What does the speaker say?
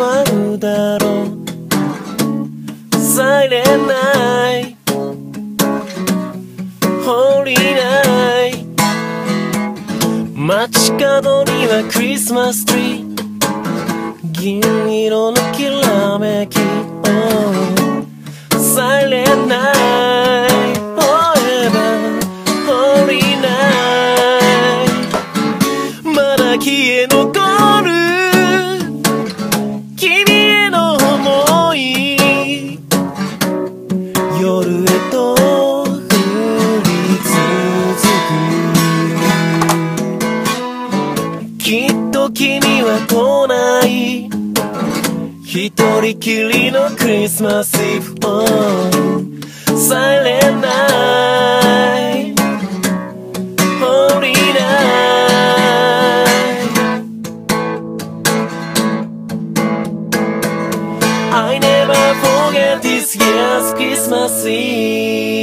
わるだろう。Silent night Holy night 街角にはクリスマスツリー、銀色のきらめき、Silent night Forever Holy night まだ消え残る君への想い、夜へと降り続く。きっと君は来ない、一人きりのクリスマスイブ、Silent night Holy night I never forget this year's Christmas Eve